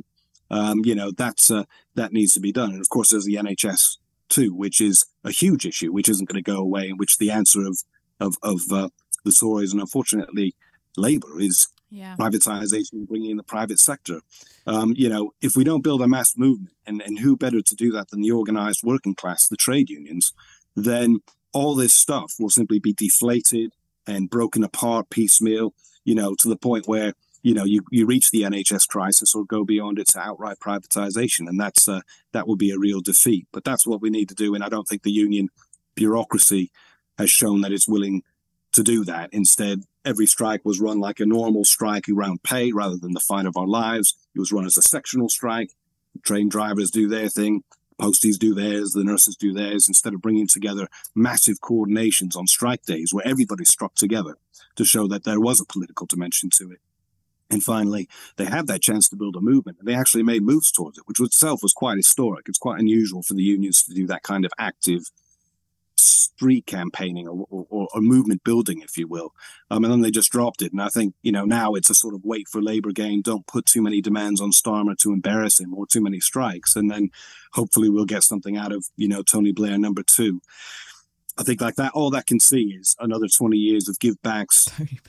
That needs to be done. And of course, there's the NHS too, which is a huge issue, which isn't going to go away, in which the answer of the Tories and unfortunately Labour is privatization, bringing in the private sector. If we don't build a mass movement, and who better to do that than the organized working class, the trade unions, then all this stuff will simply be deflated and broken apart piecemeal, to the point where, you reach the NHS crisis or go beyond it to outright privatization. And that would be a real defeat. But that's what we need to do. And I don't think the union bureaucracy has shown that it's willing to do that. Instead, every strike was run like a normal strike around pay rather than the fight of our lives. It was run as a sectional strike. Train drivers do their thing, posties do theirs, the nurses do theirs, instead of bringing together massive coordinations on strike days where everybody struck together to show that there was a political dimension to it. And finally, they had that chance to build a movement, and they actually made moves towards it, which itself was quite historic. It's quite unusual for the unions to do that kind of active street campaigning or movement building, if you will. And then they just dropped it. And I think, now it's a sort of wait for Labour game. Don't put too many demands on Starmer to embarrass him, or too many strikes. And then hopefully we'll get something out of, Tony Blair number 2. I think like that, all that can see is another 20 years of give backs,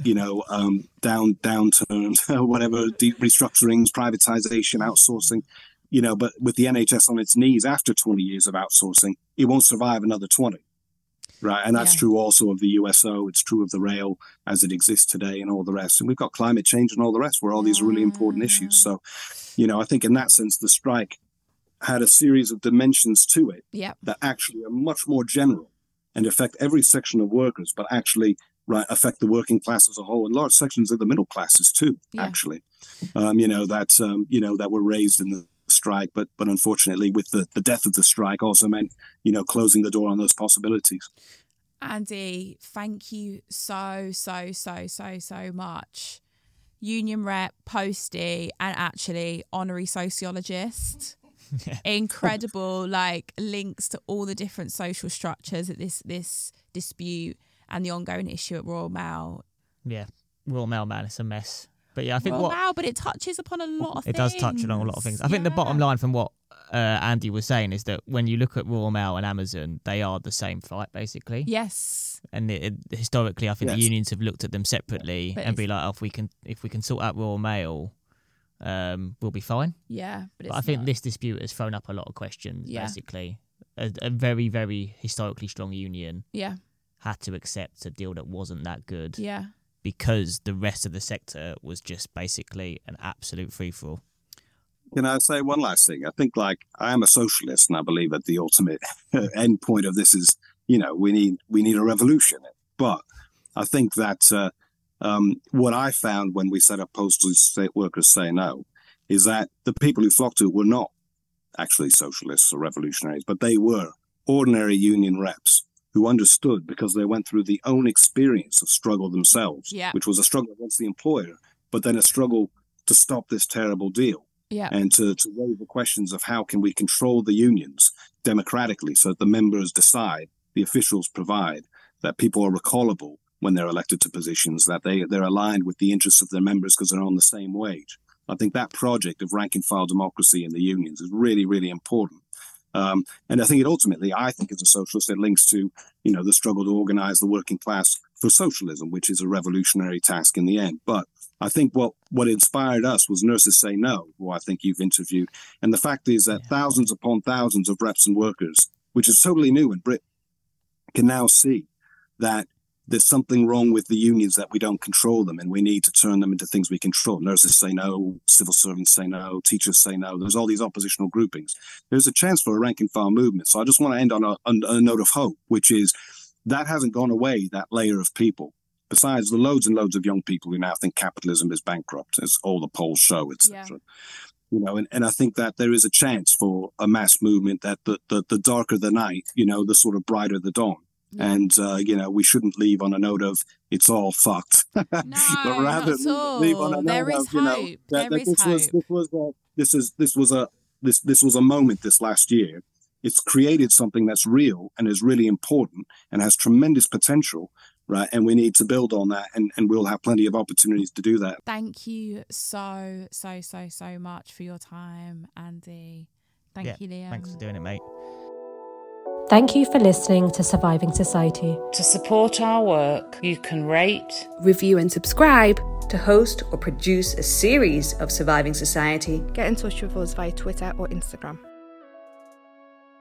downturns, whatever, deep restructurings, privatization, outsourcing, but with the NHS on its knees after 20 years of outsourcing, it won't survive another 20. Right. And that's true also of the USO. It's true of the rail as it exists today and all the rest. And we've got climate change and all the rest, where all these are really important issues. So, I think in that sense, the strike had a series of dimensions to it that actually are much more general and affect every section of workers, but actually affect the working class as a whole, and large sections of the middle classes too, actually, that were raised in the strike. But unfortunately, with the death of the strike also meant, closing the door on those possibilities. Andy, thank you so much. Union rep, postie, and actually honorary sociologist. Incredible links to all the different social structures that this dispute and the ongoing issue at Royal Mail. Royal Mail, man, it's a mess. But I think but it touches upon a lot of things. It does touch on a lot of things. I think the bottom line from what Andy was saying is that when you look at Royal Mail and Amazon, they are the same fight, basically. Yes. And historically, I think the unions have looked at them separately and be like, if we can sort out Royal Mail, we'll be fine. Yeah, but I think this dispute has thrown up a lot of questions. Basically, a very, very historically strong union had to accept a deal that wasn't that good. Yeah, because the rest of the sector was just basically an absolute free for all. Can I say one last thing? I think I am a socialist, and I believe that the ultimate end point of this is we need a revolution. But I think that. What I found when we set up Postal State Workers Say No is that the people who flocked to it were not actually socialists or revolutionaries, but they were ordinary union reps who understood, because they went through the own experience of struggle themselves, which was a struggle against the employer, but then a struggle to stop this terrible deal. And to raise the questions of how can we control the unions democratically so that the members decide, the officials provide, that people are recallable when they're elected to positions, that they're aligned with the interests of their members because they're on the same wage. I think that project of rank and file democracy in the unions is really, really important. And I think I think as a socialist, it links to, the struggle to organize the working class for socialism, which is a revolutionary task in the end. But I think what inspired us was Nurses Say No, who I think you've interviewed. And the fact is that thousands upon thousands of reps and workers, which is totally new in Britain, can now see that there's something wrong with the unions, that we don't control them, and we need to turn them into things we control. Nurses say no, civil servants say no, teachers say no. There's all these oppositional groupings. There's a chance for a rank and file movement. So I just want to end on a note of hope, which is that hasn't gone away, that layer of people. Besides the loads and loads of young people who now think capitalism is bankrupt, as all the polls show, etc. And I think that there is a chance for a mass movement, that the darker the night, the sort of brighter the dawn. And, we shouldn't leave on a note of it's all fucked. No, but rather not at all. Leave on a there is hope. This was a moment this last year. It's created something that's real and is really important and has tremendous potential. Right. And we need to build on that, and we'll have plenty of opportunities to do that. Thank you so much for your time, Andy. Thank you, Liam. Thanks for doing it, mate. Thank you for listening to Surviving Society. To support our work, you can rate, review and subscribe. To host or produce a series of Surviving Society, get in touch with us via Twitter or Instagram.